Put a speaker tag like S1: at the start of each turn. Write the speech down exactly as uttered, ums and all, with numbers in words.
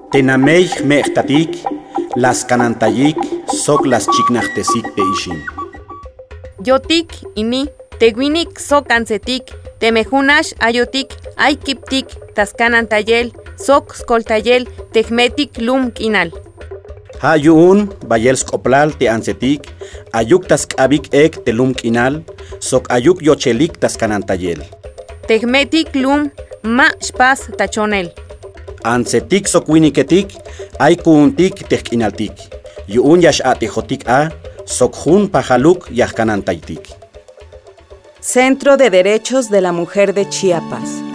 S1: Tenameij me'tatik, las canantayik, sok las chiknachtesik te ishin.
S2: Yotik ini, teguinik sok ansetik, temejunash ayotik, aikiptik, tascanantayel, sok skoltayel, tejmetik lum kinal.
S1: Hayun, bayel skoplal te ansetik, ayuk taskabik ek te lum kinal, sok ayuk yochelik tascanantayel.
S2: Tejmetik lum ma spas tachonel.
S1: Ansetik sok winiketik, aikuntik tejkinaltik. Yun yash atejotik a, sok jun pajaluk yahkanantaitik.
S3: Centro de Derechos de la Mujer de Chiapas.